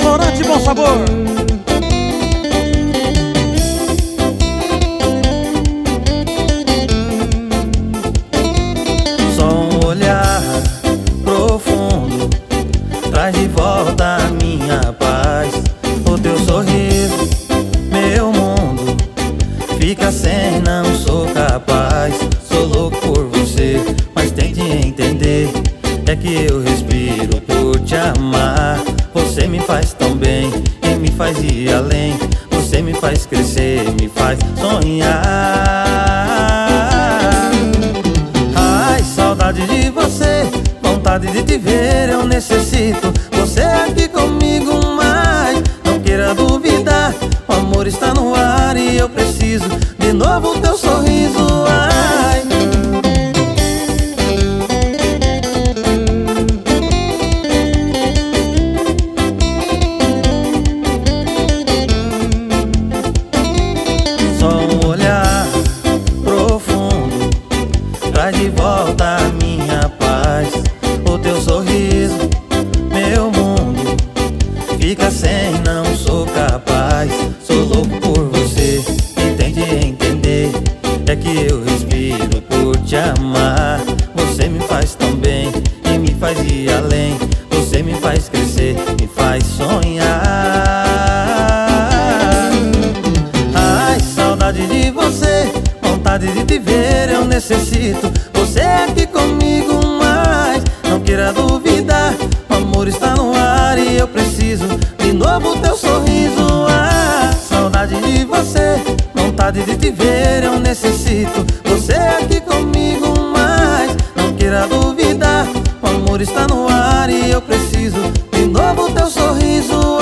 Restaurante Bom Sabor. Só um olhar profundo traz de volta a minha paz. O teu sorriso, meu mundo fica sem, não sou capaz. Sou louco por você, mas tente entender. É que eu respiro por te amar. Você me faz tão bem e me faz ir além. Você me faz crescer, me faz sonhar. Ai, saudade de você, vontade de te ver, eu necessito você aqui comigo, mas não queira duvidar, o amor está no ar e eu preciso de novo teu sorriso. Ai, só um olhar profundo traz de volta a minha paz. O teu sorriso, meu mundo fica sem, não sou capaz. Sou louco por você e tente entender. É que eu respiro por te amar. Você me faz tão bem e me faz ir além. Você me faz crescer, me faz sonhar. Ai, saudade de você, vontade de te ver, eu necessito você aqui comigo, mas não queira duvidar, o amor está no ar e eu preciso de novo teu sorriso. Ah, saudade de você, vontade de te ver, eu necessito você aqui comigo, mas não queira duvidar, o amor está no ar e eu preciso de novo teu sorriso.